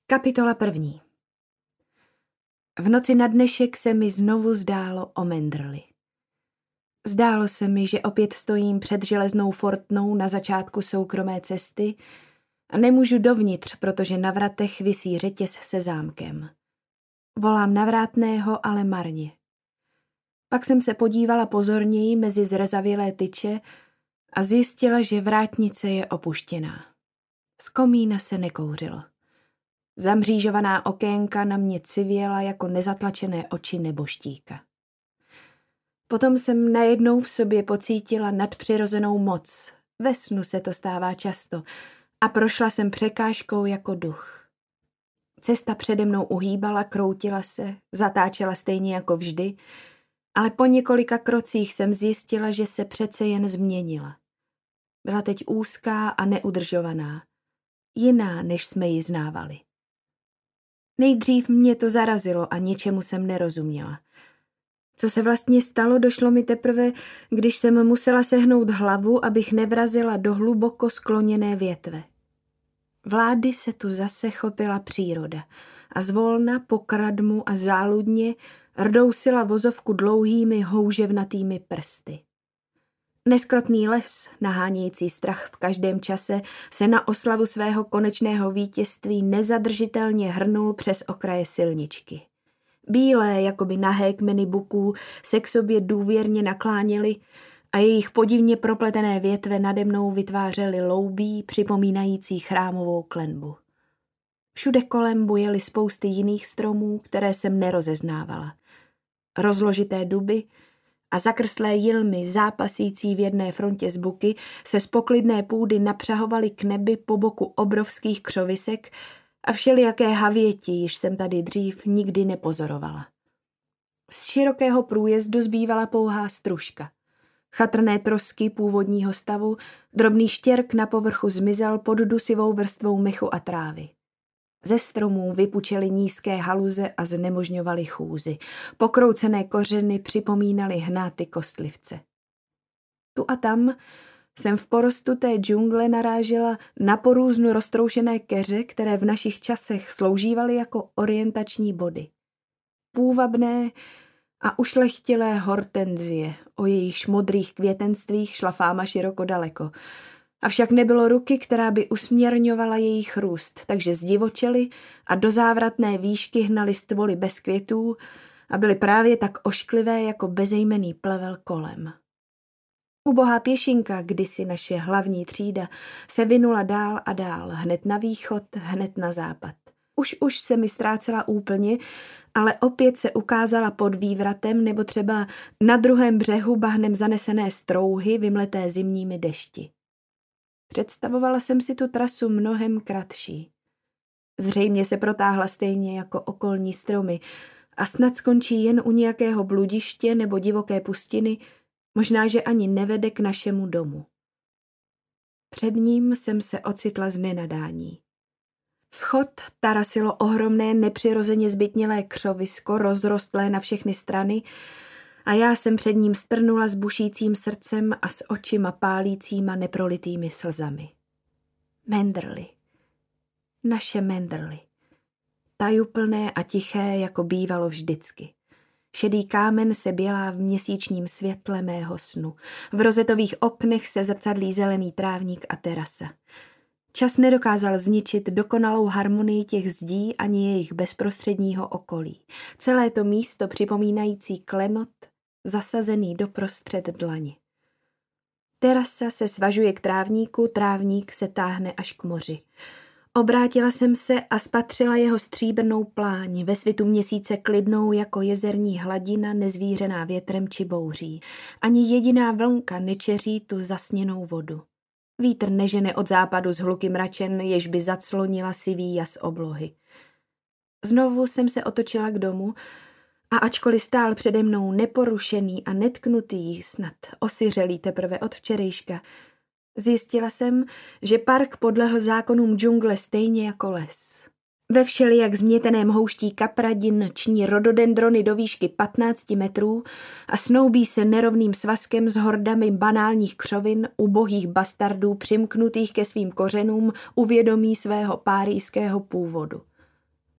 Kapitola 1. V noci na dnešek se mi znovu zdálo o Manderly. Zdálo se mi, že opět stojím před železnou fortnou na začátku soukromé cesty a nemůžu dovnitř, protože na vratech visí řetěz se zámkem. Volám na vrátného, ale marně. Pak jsem se podívala pozorněji mezi zrzavělé tyče a zjistila, že vrátnice je opuštěná. Z komína se nekouřilo. Zamřížovaná okénka na mě civěla jako nezatlačené oči neboštíka. Potom jsem najednou v sobě pocítila nadpřirozenou moc. Ve snu se to stává často a prošla jsem překážkou jako duch. Cesta přede mnou uhýbala, kroutila se, zatáčela stejně jako vždy, ale po několika krocích jsem zjistila, že se přece jen změnila. Byla teď úzká a neudržovaná, jiná, než jsme ji znávali. Nejdřív mě to zarazilo a ničemu jsem nerozuměla. Co se vlastně stalo, došlo mi teprve, když jsem musela sehnout hlavu, abych nevrazila do hluboko skloněné větve. Vlády se tu zase chopila příroda a zvolna po kradmu a záludně rdousila vozovku dlouhými houževnatými prsty. Neskrotný les, nahánějící strach v každém čase, se na oslavu svého konečného vítězství nezadržitelně hrnul přes okraje silničky. Bílé, jakoby nahé kmeny buků, se k sobě důvěrně nakláněly a jejich podivně propletené větve nade mnou vytvářely loubí, připomínající chrámovou klenbu. Všude kolem bujely spousty jiných stromů, které jsem nerozeznávala. Rozložité duby a zakrslé jilmy zápasící v jedné frontě z buky se z poklidné půdy napřahovaly k nebi po boku obrovských křovisek a všelijaké havěti, již jsem tady dřív nikdy nepozorovala. Z širokého průjezdu zbývala pouhá stružka. Chatrné trosky původního stavu, drobný štěrk na povrchu zmizel pod dusivou vrstvou mechu a trávy. Ze stromů vypučely nízké haluze a znemožňovaly chůzi. Pokroucené kořeny připomínaly hnáty kostlivce. Tu a tam jsem v porostu té džungle narážela na porůznu roztroušené keře, které v našich časech sloužívaly jako orientační body. Půvabné a ušlechtilé hortenzie, o jejichž modrých květenstvích šla fáma široko daleko. Avšak nebylo ruky, která by usměrňovala jejich růst, takže zdivočely a do závratné výšky hnaly stvoly bez květů a byly právě tak ošklivé jako bezejmenný plevel kolem. Ubohá pěšinka, kdysi naše hlavní třída, se vinula dál a dál, hned na východ, hned na západ. Už se mi ztrácela úplně, ale opět se ukázala pod vývratem nebo třeba na druhém břehu bahnem zanesené strouhy, vymleté zimními dešti. Představovala jsem si tu trasu mnohem kratší. Zřejmě se protáhla stejně jako okolní stromy a snad skončí jen u nějakého bludiště nebo divoké pustiny, možná, že ani nevede k našemu domu. Před ním jsem se ocitla z nenadání. Vchod tarasilo ohromné, nepřirozeně zbytnělé křovisko, rozrostlé na všechny strany, a já jsem před ním strnula s bušícím srdcem a s očima pálícíma neprolitými slzami. Manderly. Naše Manderly. Tajuplné a tiché, jako bývalo vždycky. Šedý kámen se bělá v měsíčním světle mého snu. V rozetových oknech se zrcadlí zelený trávník a terasa. Čas nedokázal zničit dokonalou harmonii těch zdí ani jejich bezprostředního okolí. Celé to místo připomínající klenot, zasazený doprostřed dlaně. Terasa se svažuje k trávníku, trávník se táhne až k moři. Obrátila jsem se a spatřila jeho stříbrnou pláň, ve svitu měsíce klidnou jako jezerní hladina nezvířená větrem či bouří. Ani jediná vlnka nečeří tu zasněnou vodu. Vítr nežene od západu z hluky mračen, jež by zaclonila sivý jas oblohy. Znovu jsem se otočila k domu a ačkoliv stál přede mnou neporušený a netknutý, snad osiřelý teprve od včerejška, zjistila jsem, že park podlehl zákonům džungle stejně jako les. Ve všelijak změteném houští kapradin ční rododendrony do výšky 15 metrů a snoubí se nerovným svazkem s hordami banálních křovin, ubohých bastardů přimknutých ke svým kořenům u vědomí svého párijského původu.